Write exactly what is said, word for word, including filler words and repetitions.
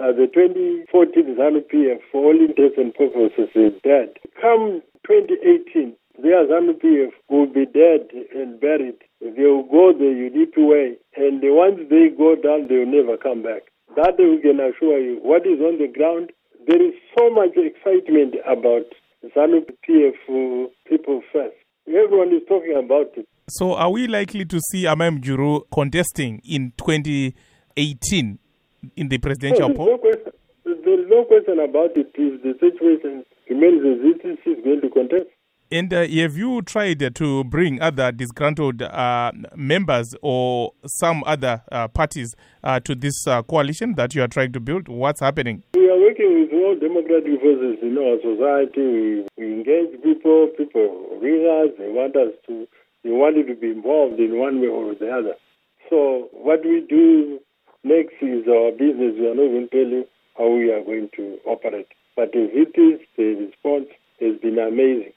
uh, the twenty fourteen ZANU-P F, for all intents and purposes, is dead. Come twenty eighteen, their ZANU-P F will be dead and buried. They will go the U D P way, and once they go down, they will never come back. That we can assure you. What is on the ground, there is so much excitement about ZANU-P F uh, People First. Everyone is talking about it. So are we likely to see Amai Mjuru contesting in twenty eighteen in the presidential no, poll? No question. There is no question about it. If the situation remains as it is, he's going to contest. And uh, have you tried uh, to bring other disgruntled uh, members or some other uh, parties uh, to this uh, coalition that you are trying to build? What's happening? We are working with all democratic forces in our society. We, we engage people. People ring us. They want us to. They want you to be involved in one way or the other. So what we do next is our business. We are not going to tell you how we are going to operate. But as it is, the response has been amazing.